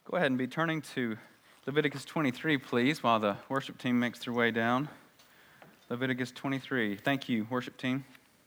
Go ahead and be turning to Leviticus 23, please, while the worship team makes their way down. Leviticus 23. Thank you, worship team.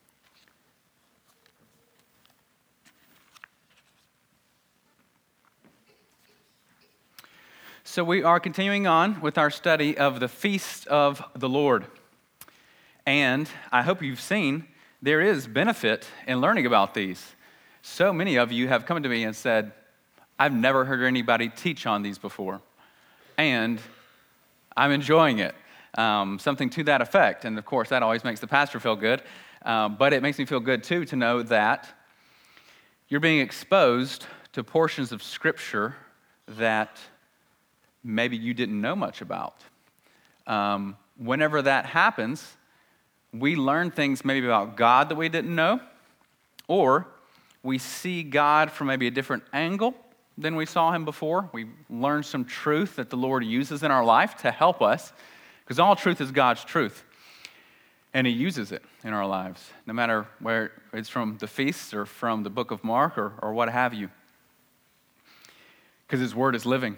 So we are continuing on with our study of the Feast of the Lord. And I hope you've seen there is benefit in learning about these. So many of you have come to me and said, I've never heard anybody teach on these before, and I'm enjoying it. Something to that effect, and of course that always makes the pastor feel good, but it makes me feel good too to know that you're being exposed to portions of Scripture that maybe you didn't know much about. Whenever that happens, we learn things maybe about God that we didn't know, or we see God from maybe a different angle than we saw him before. We learn some truth that the Lord uses in our life to help us, because all truth is God's truth, and he uses it in our lives, no matter where it's from the feasts or from the book of Mark or what have you, because his word is living.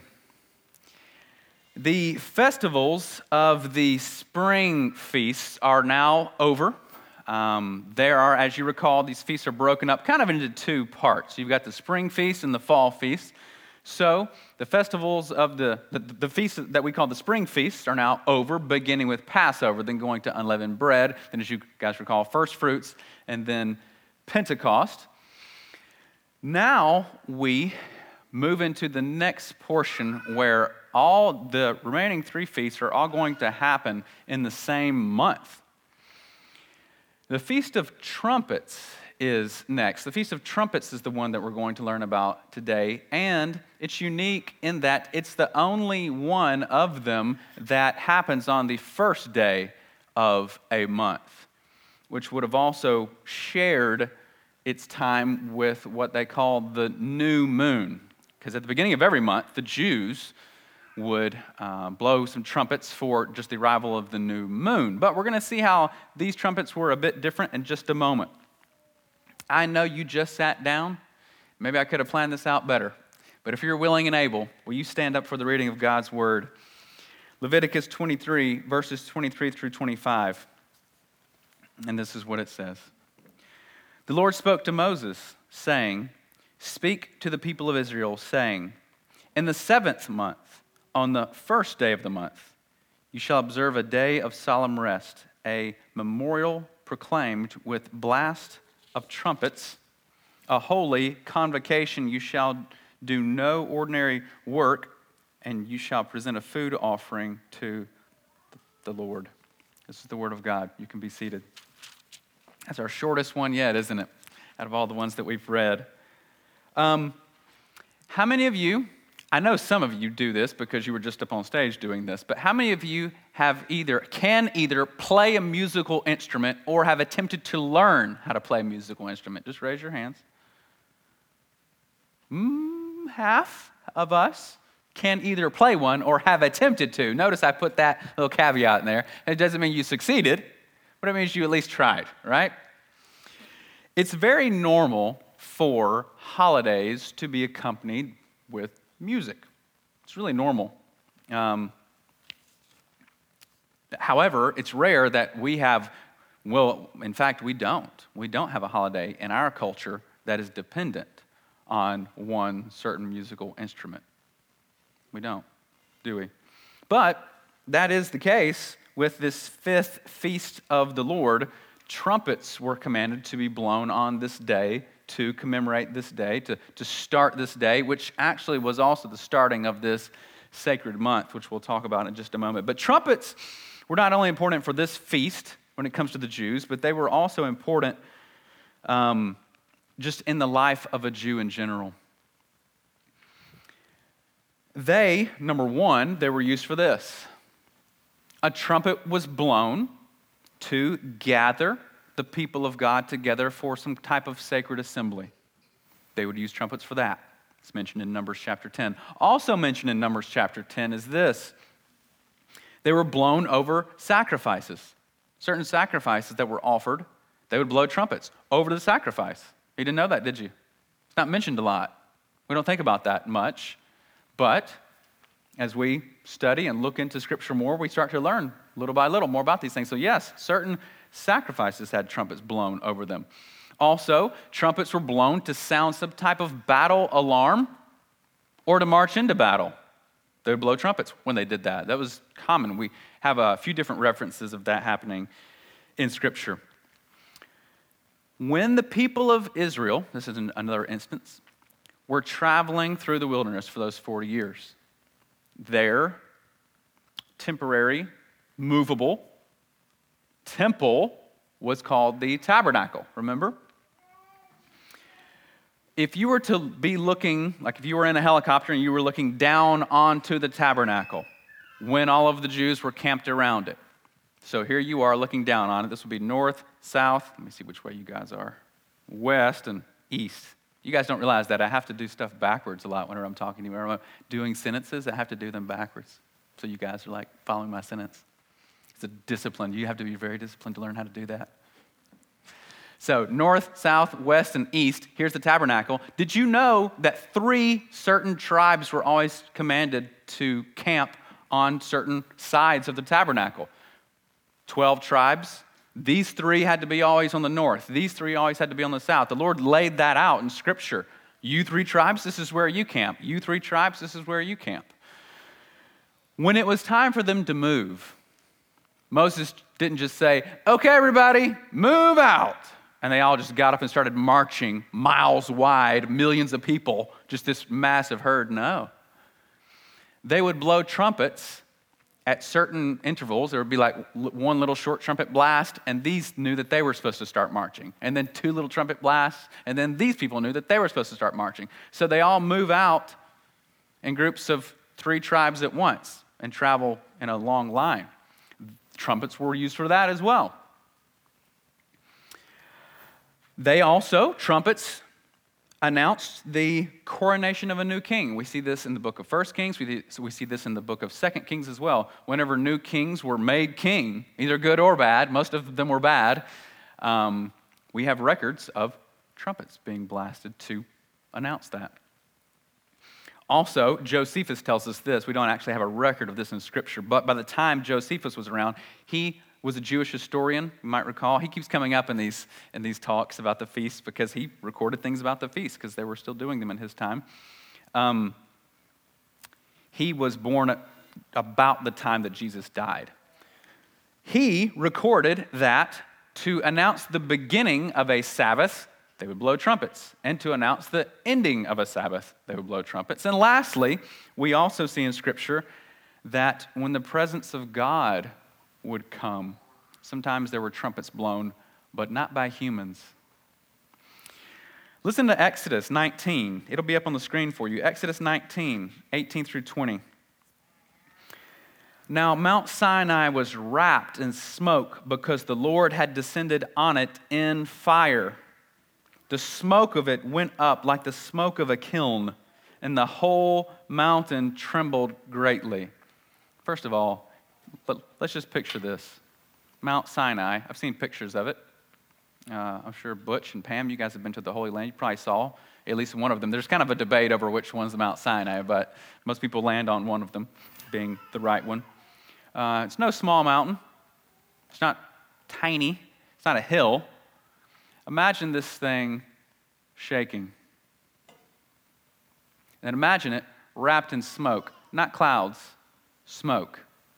The festivals of the spring feasts are now over. There are, as you recall, these feasts are broken up kind of into two parts. You've got the spring feast and the fall feast. So the festivals of the feasts that we call the spring feasts are now over, beginning with Passover, then going to unleavened bread, then as you guys recall, first fruits, and then Pentecost. Now we move into the next portion where all the remaining three feasts are all going to happen in the same month. The Feast of Trumpets is next. The Feast of Trumpets is the one that we're going to learn about today, and it's unique in that it's the only one of them that happens on the first day of a month, which would have also shared its time with what they call the new moon, because at the beginning of every month, the Jews would blow some trumpets for just the arrival of the new moon. But we're going to see how these trumpets were a bit different in just a moment. I know you just sat down. Maybe I could have planned this out better. But if you're willing and able, will you stand up for the reading of God's word? Leviticus 23, verses 23 through 25. And this is what it says. The Lord spoke to Moses, saying, "Speak to the people of Israel, saying, in the 7th month, on the first day of the month, you shall observe a day of solemn rest, a memorial proclaimed with blast of trumpets, a holy convocation. You shall do no ordinary work, and you shall present a food offering to the Lord." This is the word of God. You can be seated. That's our shortest one yet, isn't it? Out of all the ones that we've read. How many of you, I know some of you do this because you were just up on stage doing this, but how many of you can either play a musical instrument or have attempted to learn how to play a musical instrument? Just raise your hands. Half of us can either play one or have attempted to. Notice I put that little caveat in there. It doesn't mean you succeeded, but it means you at least tried, right? It's very normal for holidays to be accompanied with music. It's really normal. However, it's rare that we have, in fact, we don't. We don't have a holiday in our culture that is dependent on one certain musical instrument. We don't, do we? But that is the case with this 5th feast of the Lord. Trumpets were commanded to be blown on this day to commemorate this day, to start this day, which actually was also the starting of this sacred month, which we'll talk about in just a moment. But trumpets were not only important for this feast when it comes to the Jews, but they were also important just in the life of a Jew in general. Number one, they were used for this. A trumpet was blown to gather the people of God together for some type of sacred assembly. They would use trumpets for that. It's mentioned in Numbers chapter 10. Also mentioned in Numbers chapter 10 is this. They were blown over sacrifices. Certain sacrifices that were offered, they would blow trumpets over the sacrifice. You didn't know that, did you? It's not mentioned a lot. We don't think about that much. But as we study and look into Scripture more, we start to learn little by little more about these things. So yes, certain sacrifices had trumpets blown over them. Also, trumpets were blown to sound some type of battle alarm or to march into battle. They would blow trumpets when they did that. That was common. We have a few different references of that happening in Scripture. When the people of Israel, this is another instance, were traveling through the wilderness for those 40 years, their temporary, movable temple was called the tabernacle, remember? If you were to be looking, like if you were in a helicopter and you were looking down onto the tabernacle when all of the Jews were camped around it. So here you are looking down on it. This would be north, south. Let me see which way you guys are. West and east. You guys don't realize that I have to do stuff backwards a lot whenever I'm talking to you. Whenever I'm doing sentences, I have to do them backwards. So you guys are like following my sentence. It's a discipline. You have to be very disciplined to learn how to do that. So north, south, west, and east, here's the tabernacle. Did you know that 3 certain tribes were always commanded to camp on certain sides of the tabernacle? 12 tribes. These 3 had to be always on the north. These 3 always had to be on the south. The Lord laid that out in Scripture. You 3 tribes, this is where you camp. You 3 tribes, this is where you camp. When it was time for them to move, Moses didn't just say, okay, everybody, move out. And they all just got up and started marching miles wide, millions of people, just this massive herd. No. They would blow trumpets at certain intervals. There would be like one little short trumpet blast, and these knew that they were supposed to start marching. And then 2 little trumpet blasts, and then these people knew that they were supposed to start marching. So they all move out in groups of 3 tribes at once and travel in a long line. Trumpets were used for that as well. Trumpets announced the coronation of a new king. We see this in the book of 1 Kings. We see this in the book of 2 Kings as well. Whenever new kings were made king, either good or bad, most of them were bad, we have records of trumpets being blasted to announce that. Also, Josephus tells us this. We don't actually have a record of this in Scripture, but by the time Josephus was around, he was a Jewish historian, you might recall. He keeps coming up in these talks about the feasts because he recorded things about the feasts because they were still doing them in his time. He was born at about the time that Jesus died. He recorded that to announce the beginning of a Sabbath, they would blow trumpets. And to announce the ending of a Sabbath, they would blow trumpets. And lastly, we also see in Scripture that when the presence of God would come, sometimes there were trumpets blown, but not by humans. Listen to Exodus 19. It'll be up on the screen for you. Exodus 19, 18 through 20. Now Mount Sinai was wrapped in smoke because the Lord had descended on it in fire. The smoke of it went up like the smoke of a kiln, and the whole mountain trembled greatly. First of all, let's just picture this. Mount Sinai. I've seen pictures of it. I'm sure Butch and Pam, you guys have been to the Holy Land. You probably saw at least one of them. There's kind of a debate over which one's the Mount Sinai, but most people land on one of them being the right one. It's no small mountain. It's not tiny. It's not a hill. Imagine this thing shaking. And imagine it wrapped in smoke. Not clouds, smoke.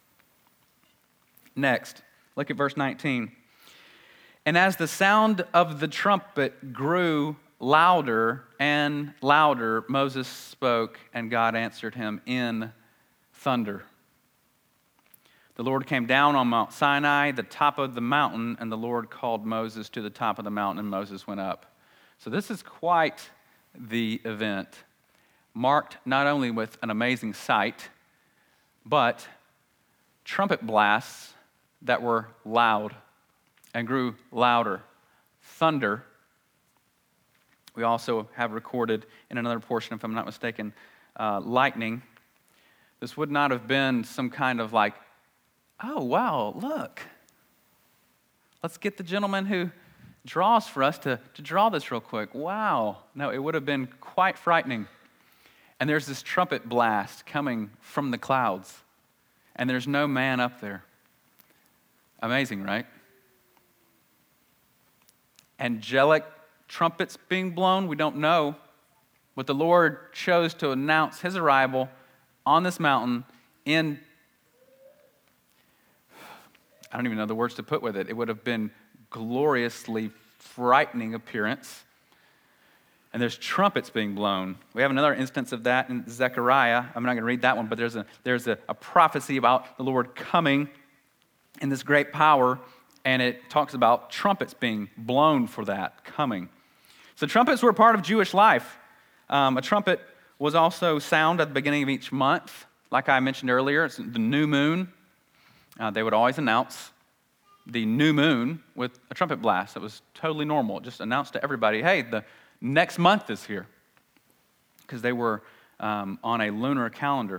Next, look at verse 19. And as the sound of the trumpet grew louder and louder, Moses spoke, and God answered him in thunder. The Lord came down on Mount Sinai, the top of the mountain, and the Lord called Moses to the top of the mountain, and Moses went up. So this is quite the event, marked not only with an amazing sight, but trumpet blasts that were loud and grew louder. Thunder. We also have recorded in another portion, if I'm not mistaken, lightning. This would not have been some kind of like, oh, wow, look. Let's get the gentleman who draws for us to draw this real quick. Wow. No, it would have been quite frightening. And there's this trumpet blast coming from the clouds, and there's no man up there. Amazing, right? Angelic trumpets being blown, we don't know. But the Lord chose to announce his arrival on this mountain in, I don't even know the words to put with it. It would have been gloriously frightening appearance. And there's trumpets being blown. We have another instance of that in Zechariah. I'm not going to read that one, but there's a prophecy about the Lord coming in this great power, and it talks about trumpets being blown for that coming. So trumpets were a part of Jewish life. A trumpet was also sound at the beginning of each month. Like I mentioned earlier, it's the new moon. They would always announce the new moon with a trumpet blast. It was totally normal. It just announced to everybody, hey, the next month is here, because they were on a lunar calendar.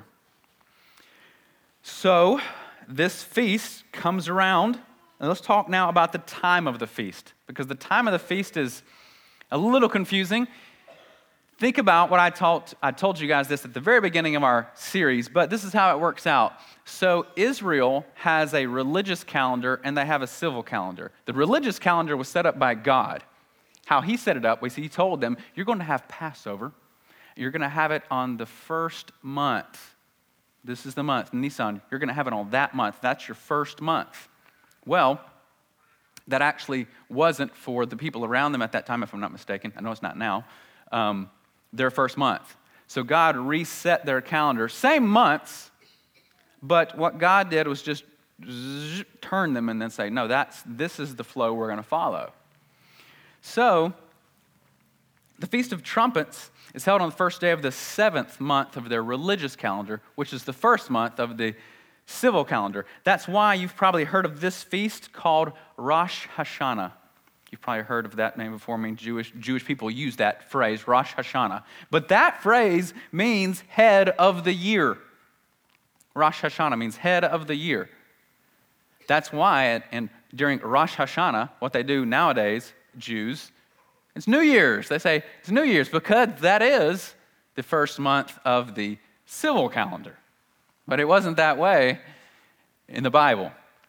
So this feast comes around, and let's talk now about the time of the feast, because the time of the feast is a little confusing. Think about what I told you guys this at the very beginning of our series, but this is how it works out. So Israel has a religious calendar, and they have a civil calendar. The religious calendar was set up by God. How he set it up was he told them, you're going to have Passover. You're going to have it on the first month. This is the month, Nisan. You're going to have it on that month. That's your first month. Well, that actually wasn't for the people around them at that time, if I'm not mistaken. I know it's not now. Their first month. So God reset their calendar. Same months, but what God did was just turn them and then say, no, this is the flow we're going to follow. So, the Feast of Trumpets is held on the first day of the 7th month of their religious calendar, which is the first month of the civil calendar. That's why you've probably heard of this feast called Rosh Hashanah. You've probably heard of that name before. I mean, Jewish people use that phrase, Rosh Hashanah. But that phrase means head of the year. Rosh Hashanah means head of the year. That's why during Rosh Hashanah, what they do nowadays, Jews, it's New Year's. They say it's New Year's because that is the first month of the civil calendar. But it wasn't that way in the Bible.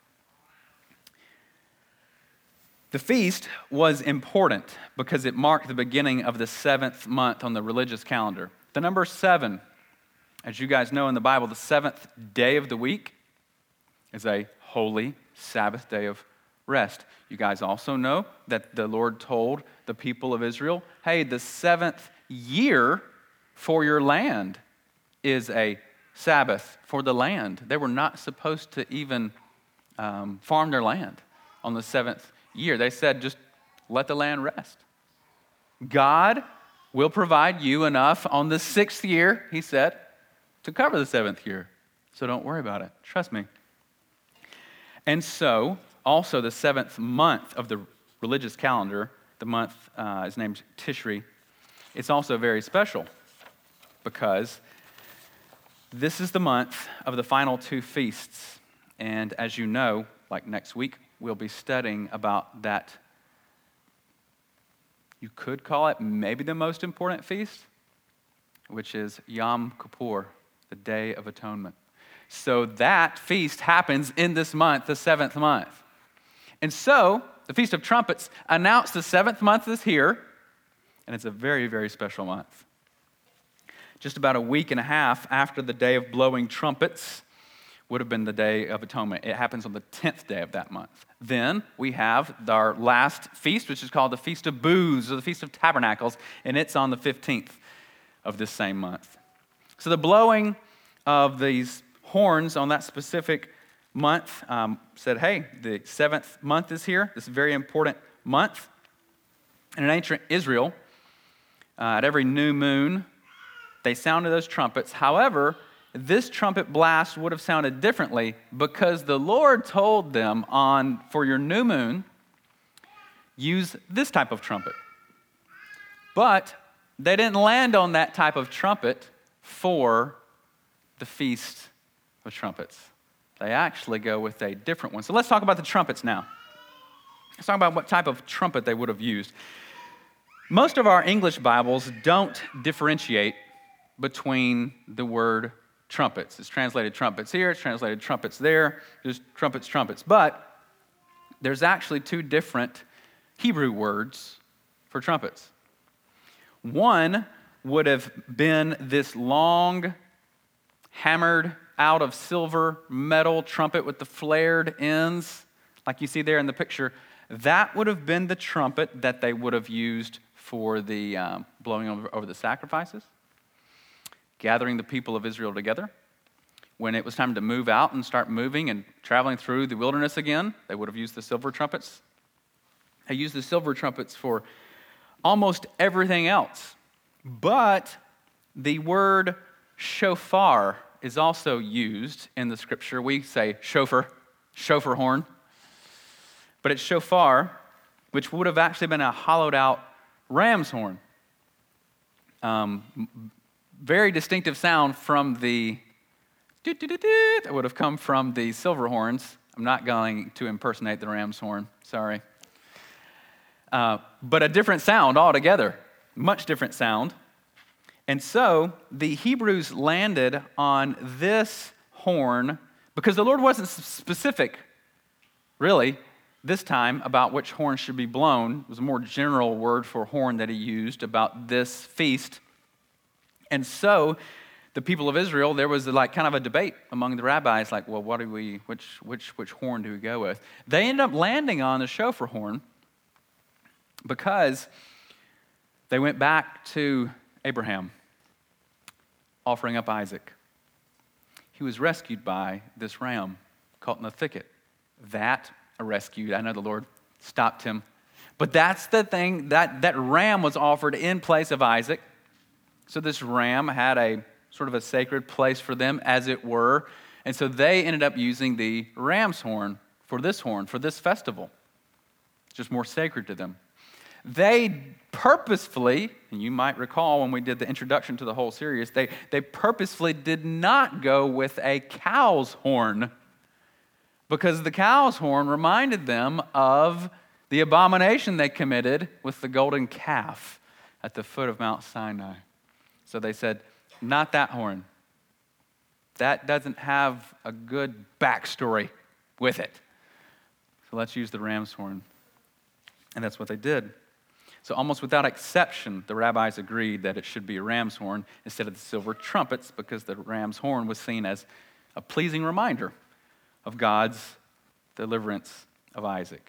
The feast was important because it marked the beginning of the 7th month on the religious calendar. The number 7, as you guys know in the Bible, the 7th day of the week is a holy Sabbath day of rest. You guys also know that the Lord told the people of Israel, hey, the 7th year for your land is a Sabbath for the land. They were not supposed to even farm their land on the 7th year. They said, just let the land rest. God will provide you enough on the 6th year, he said, to cover the 7th year. So don't worry about it. Trust me. And so, also the 7th month of the religious calendar, the month is named Tishri. It's also very special because this is the month of the final 2 feasts. And as you know, like next week, we'll be studying about that. You could call it maybe the most important feast, which is Yom Kippur, the Day of Atonement. So that feast happens in this month, the 7th month. And so, the Feast of Trumpets announced the 7th month is here, and it's a very, very special month. Just about a week and a half after the day of blowing trumpets would have been the Day of Atonement. It happens on the 10th day of that month. Then we have our last feast, which is called the Feast of Booths, or the Feast of Tabernacles, and it's on the 15th of this same month. So the blowing of these horns on that specific month said, hey, the 7th month is here, this very important month. And in ancient Israel, at every new moon, they sounded those trumpets. However, this trumpet blast would have sounded differently because the Lord told them for your new moon, use this type of trumpet. But they didn't land on that type of trumpet for the Feast of Trumpets. They actually go with a different one. So let's talk about the trumpets now. Let's talk about what type of trumpet they would have used. Most of our English Bibles don't differentiate between the word trumpets. It's translated trumpets here, it's translated trumpets there, just trumpets, trumpets. But there's actually two different Hebrew words for trumpets. One would have been this long, hammered out of silver metal trumpet with the flared ends, like you see there in the picture. That would have been the trumpet that they would have used for the blowing over the sacrifices, gathering the people of Israel together. When it was time to move out and start moving and traveling through the wilderness again, they would have used the silver trumpets. They used the silver trumpets for almost everything else. But the word shofar is also used in the scripture. We say shofar horn. But it's shofar, which would have actually been a hollowed out ram's horn. Very distinctive sound from the that would have come from the silver horns. I'm not going to impersonate the ram's horn, sorry. But a different sound altogether, much different sound. And so the Hebrews landed on this horn because the Lord wasn't specific, really, this time about which horn should be blown. It was a more general word for horn that he used about this feast. And so the people of Israel, there was like kind of a debate among the rabbis, like, well, what do we, which horn do we go with? They ended up landing on the shofar horn because they went back to Abraham, offering up Isaac. He was rescued by this ram caught in the thicket. That rescued. I know the Lord stopped him. But that's the thing, that ram was offered in place of Isaac. So this ram had a sort of a sacred place for them, as it were. And so they ended up using the ram's horn, for this festival. It's just more sacred to them. They purposefully, and you might recall when we did the introduction to the whole series, they purposefully did not go with a cow's horn, because the cow's horn reminded them of the abomination they committed with the golden calf at the foot of Mount Sinai. So they said, not that horn. That doesn't have a good backstory with it. So let's use the ram's horn. And that's what they did. So almost without exception, the rabbis agreed that it should be a ram's horn instead of the silver trumpets, because the ram's horn was seen as a pleasing reminder of God's deliverance of Isaac.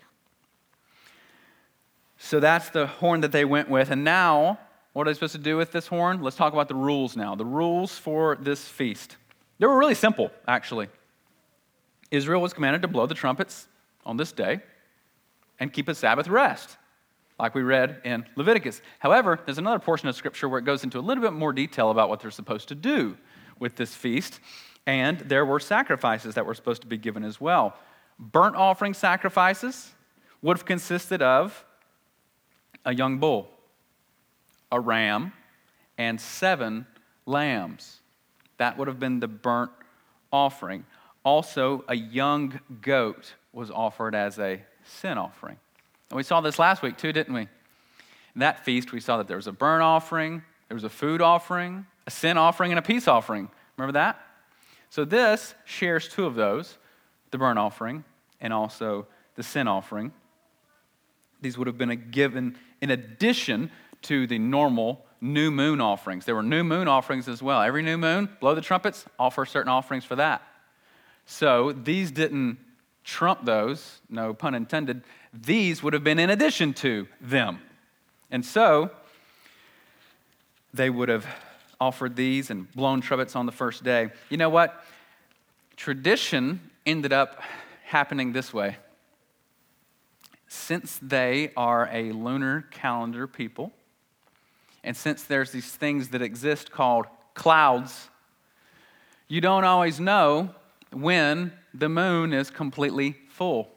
So that's the horn that they went with. And now, what are they supposed to do with this horn? Let's talk about the rules now. The rules for this feast. They were really simple, actually. Israel was commanded to blow the trumpets on this day and keep a Sabbath rest, like we read in Leviticus. However, there's another portion of Scripture where it goes into a little bit more detail about what they're supposed to do with this feast. And there were sacrifices that were supposed to be given as well. Burnt offering sacrifices would have consisted of a young bull, a ram, and 7 lambs. That would have been the burnt offering. Also, a young goat was offered as a sin offering. And we saw this last week too, didn't we? In that feast, we saw that there was a burnt offering, there was a food offering, a sin offering, and a peace offering. Remember that? So this shares 2 of those, the burnt offering and also the sin offering. These would have been given in addition to the normal new moon offerings. There were new moon offerings as well. Every new moon, blow the trumpets, offer certain offerings for that. So these didn't trump those, no pun intended. These would have been in addition to them. And so they would have offered these and blown trumpets on the first day. You know what? Tradition ended up happening this way. Since they are a lunar calendar people, and since there's these things that exist called clouds, you don't always know when the moon is completely full.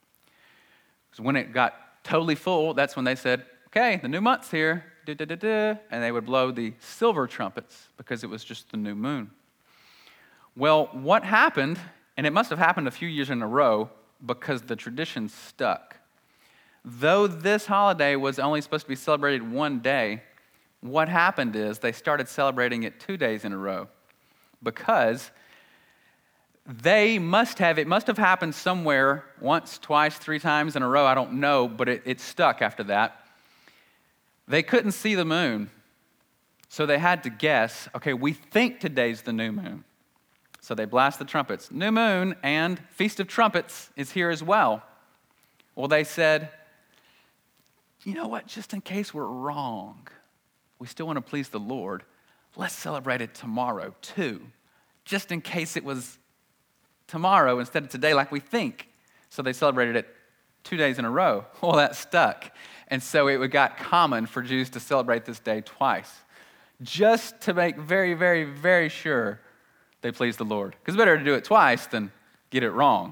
So when it got totally full, that's when they said, okay, the new month's here, and they would blow the silver trumpets because it was just the new moon. Well, what happened, and it must have happened a few years in a row because the tradition stuck. Though this holiday was only supposed to be celebrated one day, what happened is they started celebrating it 2 days in a row because it must have happened somewhere once, twice, 3 times in a row. I don't know, but it stuck after that. They couldn't see the moon, so they had to guess, okay, we think today's the new moon. So they blast the trumpets. New moon and Feast of Trumpets is here as well. Well, they said, you know what, just in case we're wrong, we still want to please the Lord, let's celebrate it tomorrow too, just in case it was tomorrow instead of today like we think. So they celebrated it 2 days in a row. Well, that stuck. And so it got common for Jews to celebrate this day twice, just to make very, very, very sure they please the Lord. Because it's better to do it twice than get it wrong.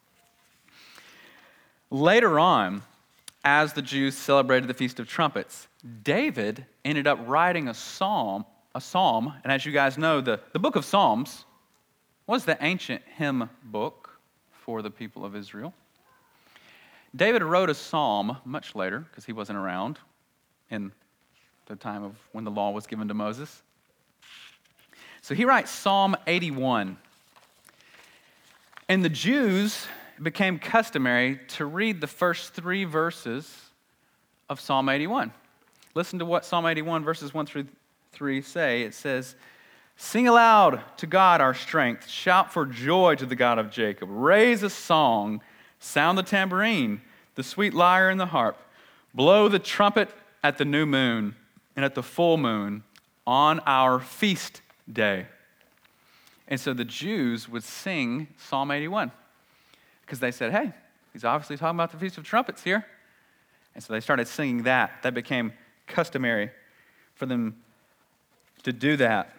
Later on, as the Jews celebrated the Feast of Trumpets, David ended up writing a psalm, and as you guys know, the book of Psalms was the ancient hymn book for the people of Israel. David wrote a psalm much later, because he wasn't around in the time of when the law was given to Moses. So he writes Psalm 81. And the Jews became customary to read the first 3 verses of Psalm 81. Listen to what Psalm 81 verses 1 through 3 say. It says, "Sing aloud to God our strength. Shout for joy to the God of Jacob. Raise a song. Sound the tambourine, the sweet lyre and the harp. Blow the trumpet at the new moon and at the full moon on our feast day." And so the Jews would sing Psalm 81 because they said, hey, he's obviously talking about the Feast of Trumpets here. And so they started singing that. That became customary for them to do that.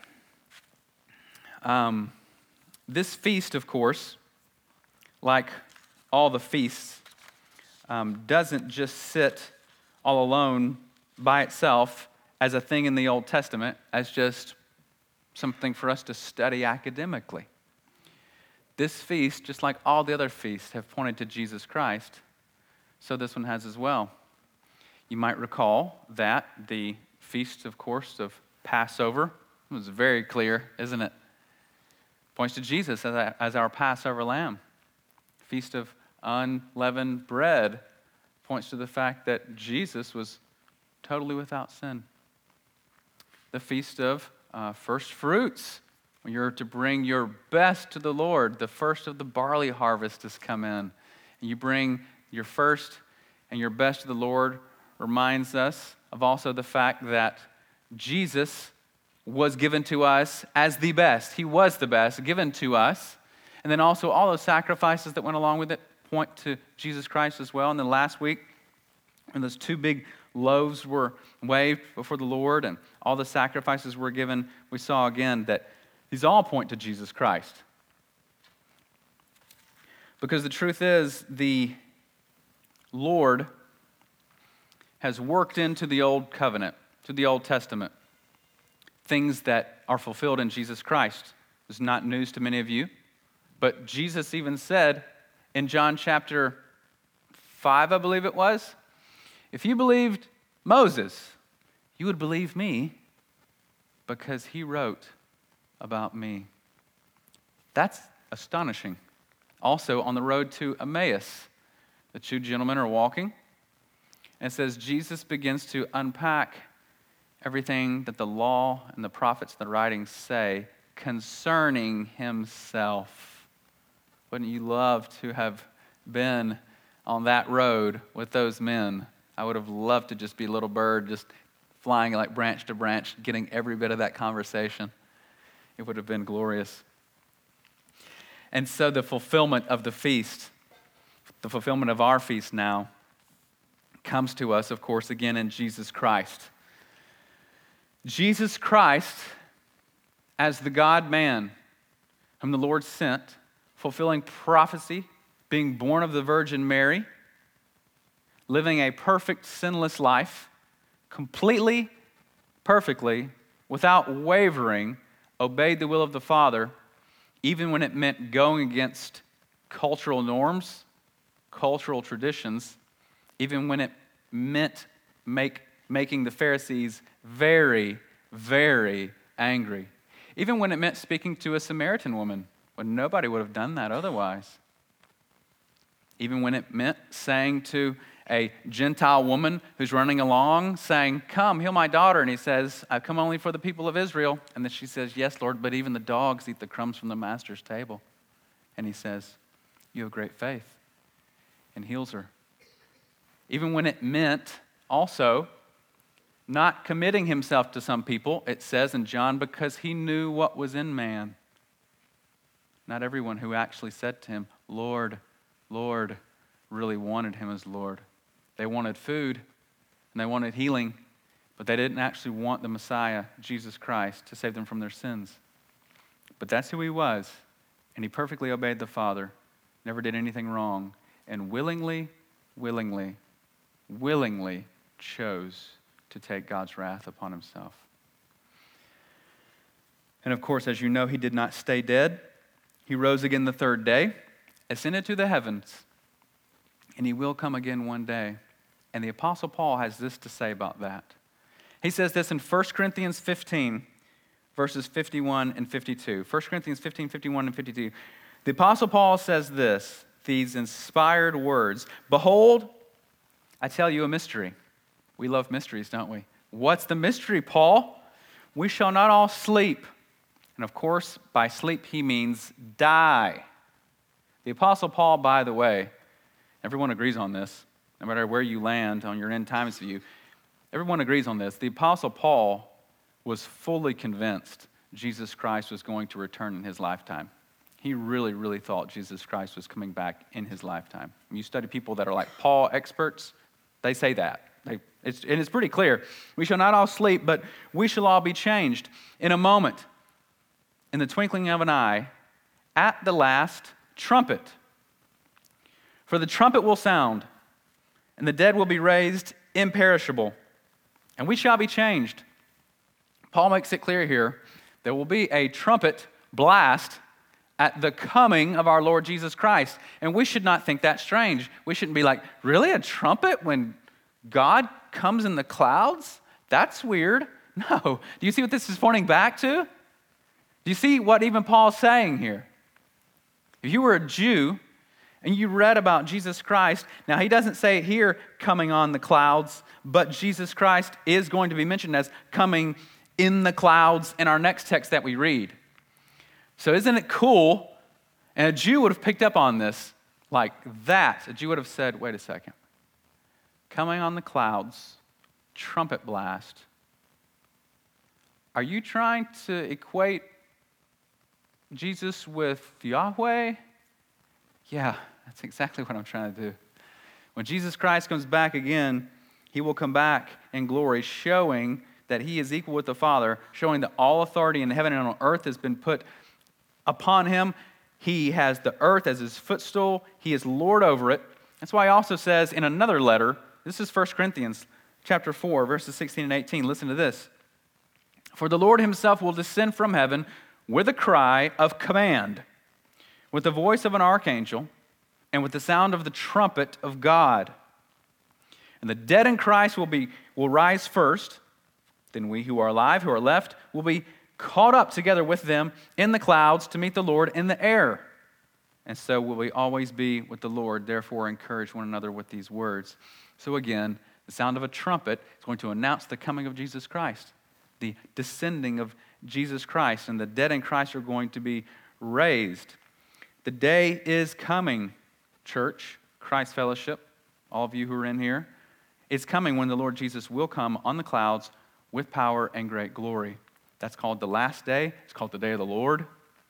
This feast, of course, like all the feasts, doesn't just sit all alone by itself as a thing in the Old Testament, as just something for us to study academically. This feast, just like all the other feasts, have pointed to Jesus Christ, so this one has as well. You might recall that the feast, of course, of Passover was very clear, isn't it? Points to Jesus as our Passover lamb. Feast of unleavened bread points to the fact that Jesus was totally without sin. The Feast of First Fruits, when you're to bring your best to the Lord. The first of the barley harvest has come in. And you bring your first and your best to the Lord, reminds us of also the fact that Jesus was given to us as the best. He was the best, given to us. And then also all those sacrifices that went along with it point to Jesus Christ as well. And then last week, when those 2 big loaves were waved before the Lord and all the sacrifices were given, we saw again that these all point to Jesus Christ. Because the truth is, the Lord has worked into the Old Covenant, to the Old Testament, things that are fulfilled in Jesus Christ. It's not news to many of you, but Jesus even said in John chapter 5, I believe it was, if you believed Moses, you would believe me because he wrote about me. That's astonishing. Also, on the road to Emmaus, the 2 gentlemen are walking, and it says Jesus begins to unpack everything that the law and the prophets and the writings say concerning himself. Wouldn't you love to have been on that road with those men? I would have loved to just be a little bird, just flying like branch to branch, getting every bit of that conversation. It would have been glorious. And so the fulfillment of the feast, the fulfillment of our feast now, comes to us, of course, again in Jesus Christ. Jesus Christ, as the God-man whom the Lord sent, fulfilling prophecy, being born of the Virgin Mary, living a perfect, sinless life, completely, perfectly, without wavering, obeyed the will of the Father, even when it meant going against cultural norms, cultural traditions, even when it meant make making the Pharisees very, very angry. Even when it meant speaking to a Samaritan woman, when nobody would have done that otherwise. Even when it meant saying to a Gentile woman who's running along, saying, "Come, heal my daughter." And he says, "I've come only for the people of Israel." And then she says, "Yes, Lord, but even the dogs eat the crumbs from the master's table." And he says, "You have great faith," and heals her. Even when it meant also not committing himself to some people, it says in John, because he knew what was in man. Not everyone who actually said to him, "Lord, Lord," really wanted him as Lord. They wanted food and they wanted healing, but they didn't actually want the Messiah, Jesus Christ, to save them from their sins. But that's who he was, and he perfectly obeyed the Father, never did anything wrong, and willingly chose to take God's wrath upon himself. And of course, as you know, he did not stay dead. He rose again the third day, ascended to the heavens, and he will come again one day. And the Apostle Paul has this to say about that. He says this in 1 Corinthians 15, verses 51 and 52. 1 Corinthians 15, 51 and 52. The Apostle Paul says this, these inspired words, "Behold, I tell you a mystery." We love mysteries, don't we? What's the mystery, Paul? "We shall not all sleep." And of course, by sleep, he means die. The Apostle Paul, by the way, everyone agrees on this, no matter where you land on your end times view, everyone agrees on this. The Apostle Paul was fully convinced Jesus Christ was going to return in his lifetime. He really, really thought Jesus Christ was coming back in his lifetime. When you study people that are like Paul experts, they say that. It's pretty clear. "We shall not all sleep, but we shall all be changed in a moment, in the twinkling of an eye, at the last trumpet. For the trumpet will sound, and the dead will be raised imperishable, and we shall be changed." Paul makes it clear here, there will be a trumpet blast at the coming of our Lord Jesus Christ. And we should not think that strange. We shouldn't be like, really, a trumpet when God comes in the clouds? That's weird. No. Do you see what this is pointing back to? Do you see what even Paul's saying here? If you were a Jew and you read about Jesus Christ, now he doesn't say here coming on the clouds, but Jesus Christ is going to be mentioned as coming in the clouds in our next text that we read. So isn't it cool? And a Jew would have picked up on this like that. A Jew would have said, wait a second. Coming on the clouds, trumpet blast. Are you trying to equate Jesus with Yahweh? Yeah, that's exactly what I'm trying to do. When Jesus Christ comes back again, he will come back in glory, showing that he is equal with the Father, showing that all authority in heaven and on earth has been put upon him. He has the earth as his footstool. He is Lord over it. That's why he also says in another letter, this is 1 Corinthians chapter 4, verses 16 and 18. Listen to this. "For the Lord himself will descend from heaven with a cry of command, with the voice of an archangel, and with the sound of the trumpet of God. And the dead in Christ will rise first. Then we who are alive, who are left, will be caught up together with them in the clouds to meet the Lord in the air. And so will we always be with the Lord. Therefore, encourage one another with these words." So again, the sound of a trumpet is going to announce the coming of Jesus Christ, the descending of Jesus Christ, and the dead in Christ are going to be raised. The day is coming, church, Christ Fellowship, all of you who are in here. It's coming when the Lord Jesus will come on the clouds with power and great glory. That's called the last day. It's called the day of the Lord.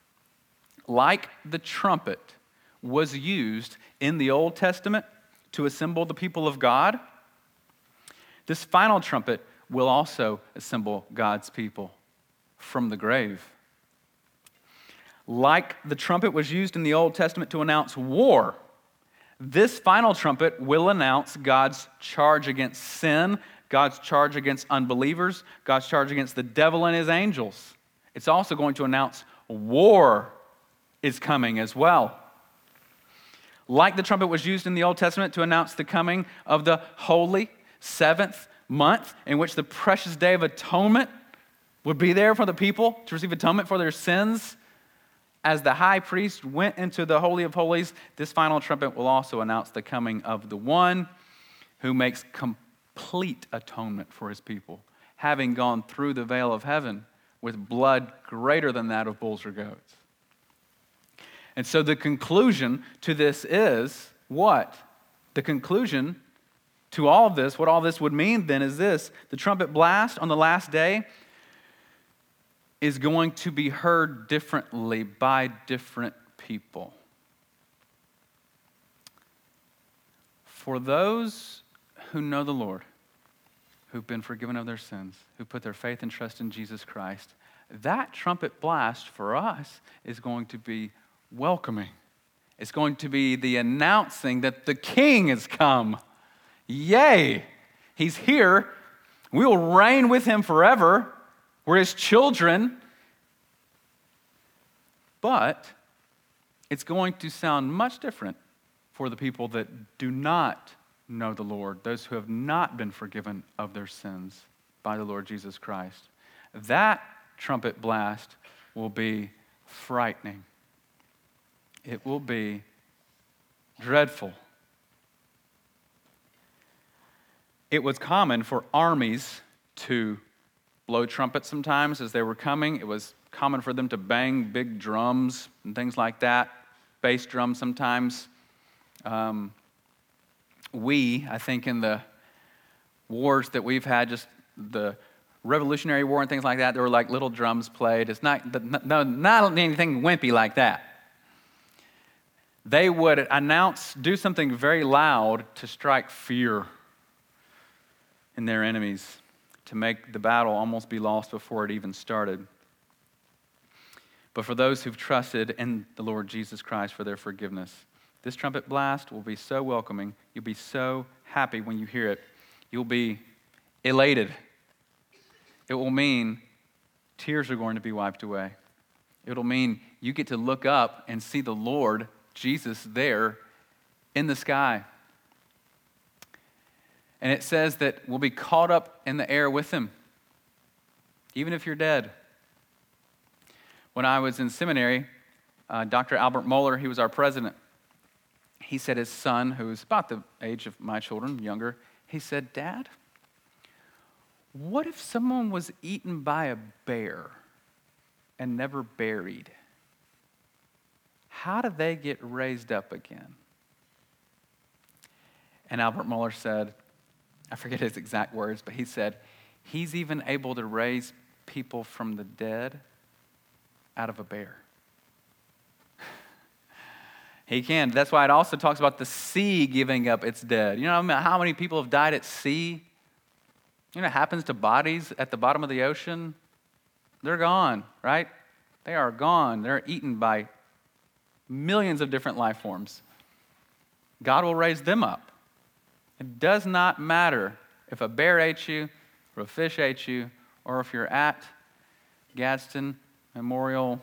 Like the trumpet was used in the Old Testament to assemble the people of God, this final trumpet will also assemble God's people from the grave. Like the trumpet was used in the Old Testament to announce war, this final trumpet will announce God's charge against sin, God's charge against unbelievers, God's charge against the devil and his angels. It's also going to announce war is coming as well. Like the trumpet was used in the Old Testament to announce the coming of the holy, seventh, month in which the precious day of atonement would be there for the people to receive atonement for their sins. As the high priest went into the Holy of Holies, this final trumpet will also announce the coming of the one who makes complete atonement for his people, having gone through the veil of heaven with blood greater than that of bulls or goats. And so the conclusion to this is what? The conclusion to all of this, what all this would mean then is this: the trumpet blast on the last day is going to be heard differently by different people. For those who know the Lord, who've been forgiven of their sins, who put their faith and trust in Jesus Christ, that trumpet blast for us is going to be welcoming. It's going to be the announcing that the King has come. Yay! He's here. We will reign with him forever. We're his children. But it's going to sound much different for the people that do not know the Lord, those who have not been forgiven of their sins by the Lord Jesus Christ. That trumpet blast will be frightening. It will be dreadful. It was common for armies to blow trumpets sometimes as they were coming. It was common for them to bang big drums and things like that, bass drums sometimes. I think in the wars that we've had, just the Revolutionary War and things like that, there were like little drums played. It's not anything wimpy like that. They would do something very loud to strike fear in their enemies, to make the battle almost be lost before it even started. But for those who've trusted in the Lord Jesus Christ for their forgiveness, this trumpet blast will be so welcoming. You'll be so happy when you hear it. You'll be elated. It will mean tears are going to be wiped away. It'll mean you get to look up and see the Lord Jesus there in the sky. And it says that we'll be caught up in the air with him, even if you're dead. When I was in seminary, Dr. Albert Mohler, he was our president. He said his son, who was about the age of my children, younger, he said, "Dad, what if someone was eaten by a bear and never buried? How do they get raised up again?" And Albert Mohler said, I forget his exact words, but he said, he's even able to raise people from the dead out of a bear. He can. That's why it also talks about the sea giving up its dead. You know how many people have died at sea? You know what happens to bodies at the bottom of the ocean? They're gone, right? They are gone. They're eaten by millions of different life forms. God will raise them up. It does not matter if a bear ate you, or a fish ate you, or if you're at Gadsden Memorial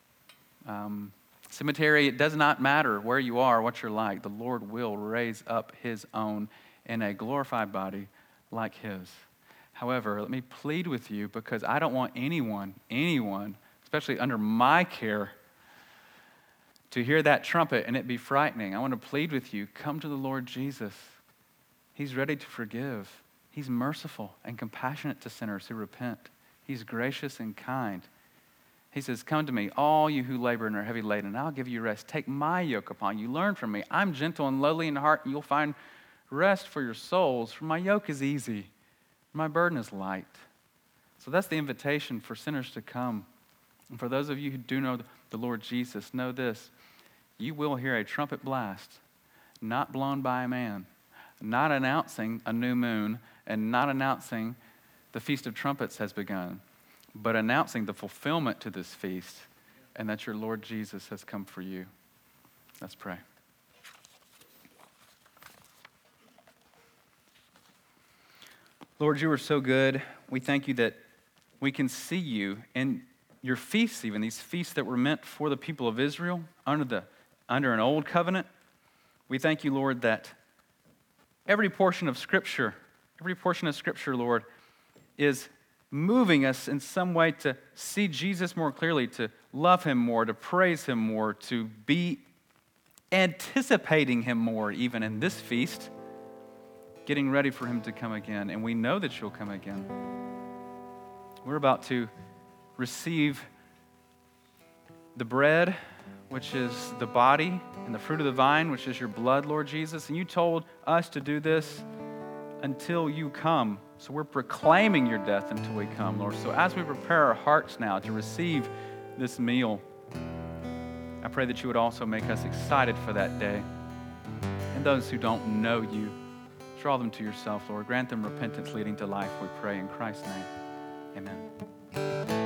Cemetery. It does not matter where you are, what you're like. The Lord will raise up his own in a glorified body like his. However, let me plead with you, because I don't want anyone, especially under my care, to hear that trumpet and it be frightening. I want to plead with you, come to the Lord Jesus. He's ready to forgive. He's merciful and compassionate to sinners who repent. He's gracious and kind. He says, "Come to me, all you who labor and are heavy laden, and I'll give you rest. Take my yoke upon you. Learn from me. I'm gentle and lowly in heart, and you'll find rest for your souls. For my yoke is easy, my burden is light." So that's the invitation for sinners to come. And for those of you who do know the Lord Jesus, know this: you will hear a trumpet blast, not blown by a man, not announcing a new moon, and not announcing the Feast of Trumpets has begun, but announcing the fulfillment to this feast, and that your Lord Jesus has come for you. Let's pray. Lord, you are so good. We thank you that we can see you in your feasts, even these feasts that were meant for the people of Israel under an old covenant. We thank you, Lord, that every portion of Scripture Every portion of Scripture, Lord, is moving us in some way to see Jesus more clearly, to love him more, to praise him more, to be anticipating him more, even in this feast, getting ready for him to come again. And we know that you'll come again. We're about to receive the bread, which is the body, and the fruit of the vine, which is your blood, Lord Jesus. And you told us to do this until you come. So we're proclaiming your death until we come, Lord. So as we prepare our hearts now to receive this meal, I pray that you would also make us excited for that day. And those who don't know you, draw them to yourself, Lord. Grant them repentance leading to life, we pray in Christ's name. Amen.